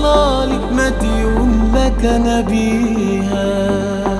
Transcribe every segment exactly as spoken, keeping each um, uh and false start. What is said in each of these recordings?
واصلالي مديون لك انا بيها.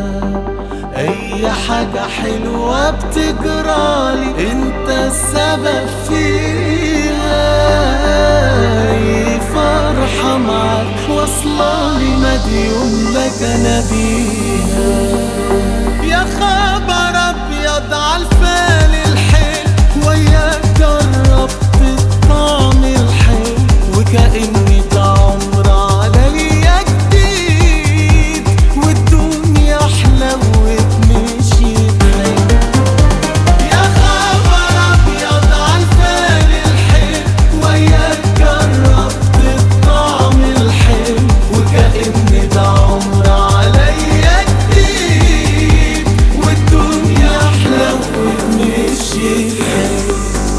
اي حاجة حلوة بتجرالي انت السبب فيها. اي فرحة معاك واصلالي مديون لك انا بيها. يا خبر ابيض عالفال الحلو وياك جربت الطعم الحلو وكأني ده عمر عليا جديد والدنيا حلوت مشيت حلو. يا خبر ابيض عالفال الحلو وياك جربت الطعم الحلو وكأني ده عمر عليا جديد والدنيا حلوت مشيت حلو.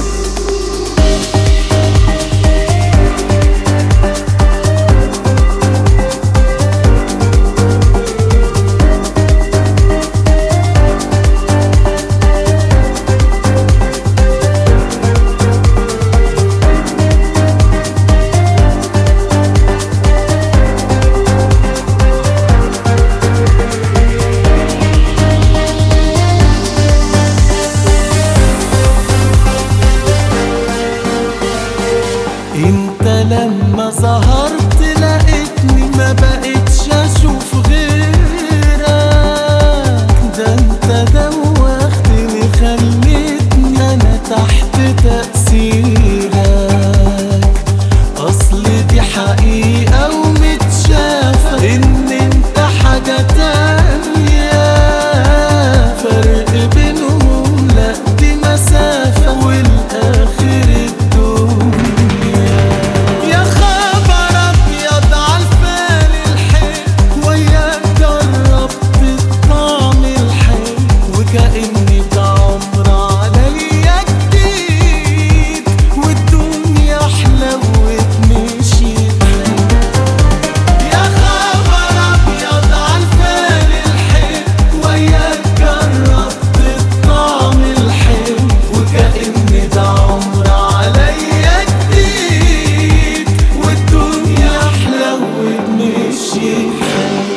انت لما ظهرت لقيتني ما بقتش اشوف غيرك. ده انت دوختني خليتني انا تحت تأثيرك. اصل دي حقيقة ومتشافة ان انت حاجة تانية. فرق بينهم لا دي مسافة والاخر الدنيا. يا خبر ابيض عالفال الحلو وياك جربت الطعم الحلو وكأني ده عمر عليا جديد والدنيا حلوت مشيت حلو. يا خبر ابيض عالفال الحلو وياك جربت الطعم الحلو وكأني ده عمر عليا جديد والدنيا حلوت مشيت حلو.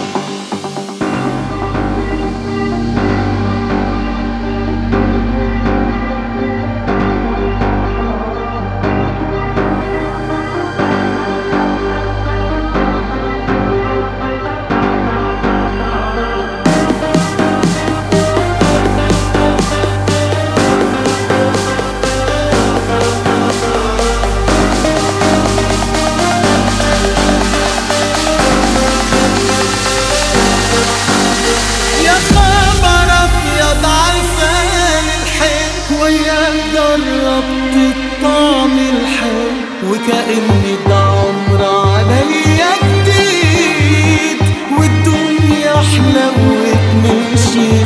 يا خبر ابيض عالفال الحلو وياك جربت الطعم الحلو وكأني ده عمر عليا جديد والدنيا حلوت مشيت